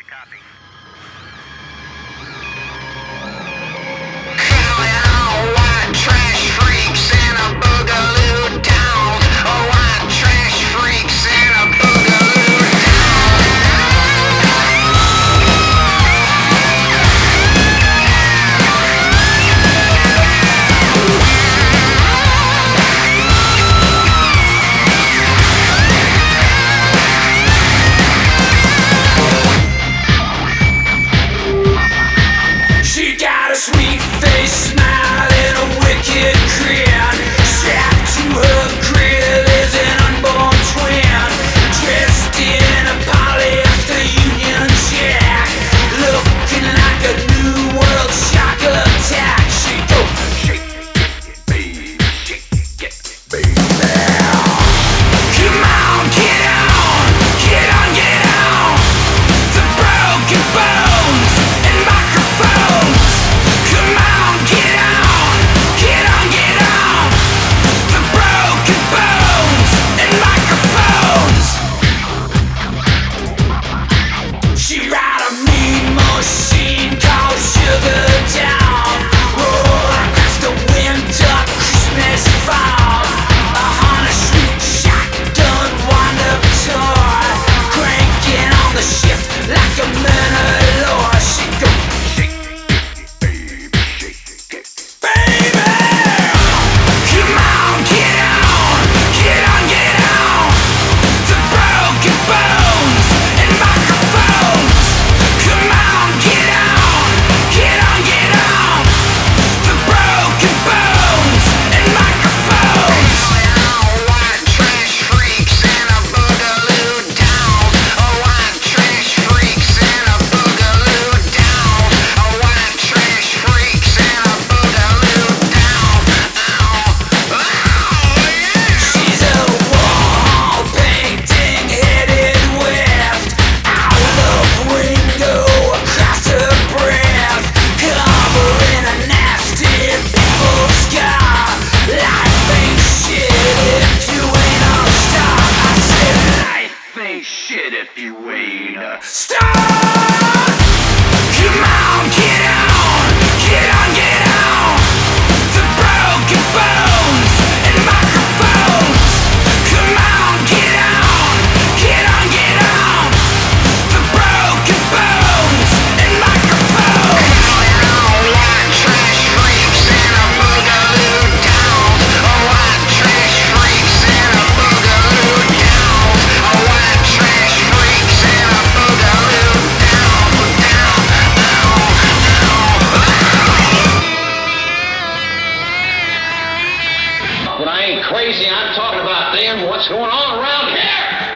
Copy. Trash freaks and a boogaloo down. Oh, white trash freaks and a boogaloo down. She got a sweet face smile and a wicked grin. Strapped to her grill is an unborn twin, dressed in a polyester Union Jack, looking like a new world shock attack. She goes, shake it, baby, shake it, baby. Come on, get on, get on, get on. The broken bones and microphones. Come on, get on, get on, get on. The broken bones and microphones. She ride a mean machine called Sugar Down. Roll across the winter, Christmas, fall. A Honda Sweet shotgun wind-up toy, cranking on the shift like a Menelor. She goes, shake it, baby, shake it, baby. Come on, get on, get on, get on. The broken bones and microphones. Come on, get on, get on, get on. The broken bones and microphones. White trash freaks and a boogaloo down. White trash freaks and a boogaloo down. White trash freaks and a boogaloo down. She's a wall painting headed west, out of window across her breath, covering a nasty pimple scar. Life ain't shit if you ain't a star. I said life ain't shit if you ain't a star. Come on, get on, get on, get on. The broken bones and microphones. Come on, get on, get on, get on. The broken bones and microphones. White trash freaks and a boogaloo down. White trash freaks and a boogaloo down. White trash freaks and a boogaloo down, down, But I ain't crazy, I'm talking about them. What's going on around here?